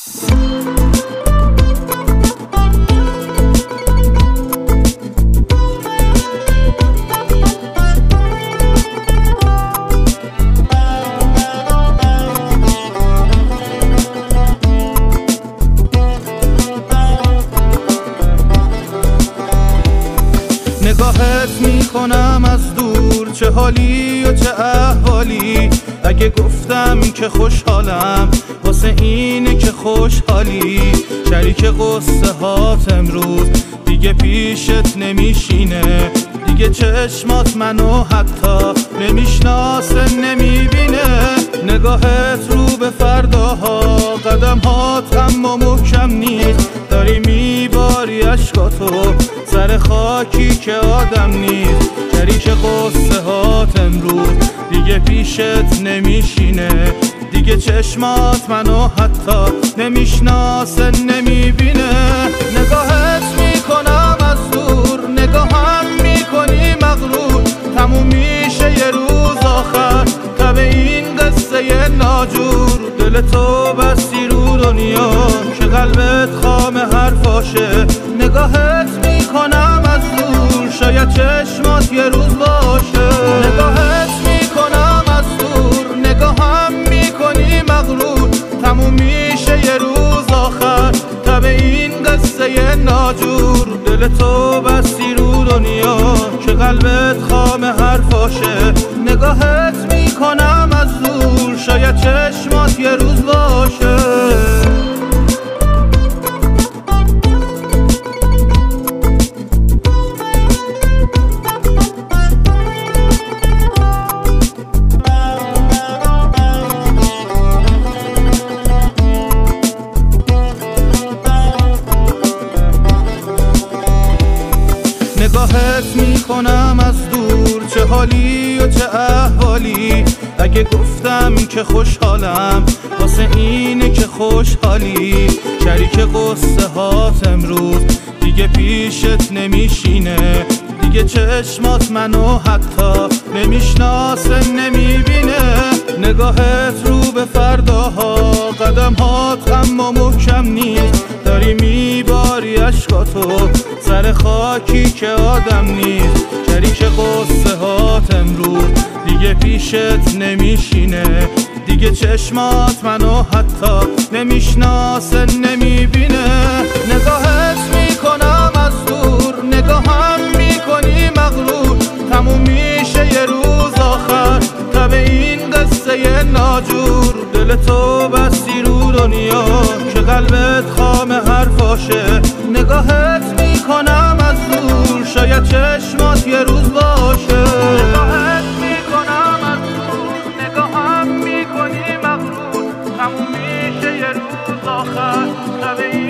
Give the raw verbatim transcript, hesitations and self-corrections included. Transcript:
نگاهت میکنم از دور، چه حالی و چه احوالی. اگه گفتم که خوشحالم واسه اینه که خوشحالی. شریک قصه هات امروز دیگه پیشت نمیشینه، دیگه چشمات منو حتی نمیشناسه نمیبینه. نگاهت رو به فرداها، قدم هات اما محکم نیست. داری میباری عشقاتو سر خاکی که آدم نیست. شریک قصه هات امروز دیگه پیشت نمیشینه، دیگه چشمات منو حتی نمیشناسه نمیبینه. نگاهت میکنم از دور، نگاهم میکنی مغرور. تموم میشه یه روز آخر تب این قصه ناجور. دل تو بستی رو دنیا که قلبت خام حرفاشه. نگاهت میکنم از دور، شاید چشمات یه روز باشه. نگاهت میکنم از دور، نگاهم میکنی مغرور. تموم میشه یه روز آخر تب این قصه ناجور. دل تو بستی رو دنیا که قلبت خام حرفاشه. نگاهت میکنم از دور، شاید چشمات یه روز باشه. نگاهت میکنم از دور، چه حالی و چه احوالی. اگه گفتم که خوشحالم واسه اینه که خوشحالی. شریک قصه هات امروز دیگه پیشت نمیشینه، دیگه چشمات منو حتی نمیشناسه نمیبینه. نگاهت رو به فرداها، قدم هات اما محکم نیست. داری میباری عشقاتو سر خاکی که آدم نیست. شریک قصه هات امروز دیگه پیشت نمیشینه، دیگه چشمات منو حتی نمیشناسه نمیبینه. نگاهت میکنم از دور، نگاهم میکنی مغرور. تموم میشه یه روز آخر تب این قصه ناجور. دل تو بستی رو دنیا که قلبت خام حرفاشه. نگاهت میکنم از دور، شاید چشمات یه روز باشه. نگاهت میکنم از دور، نگاهم میکنی مغرور. تموم میشه یه روز آخر تب این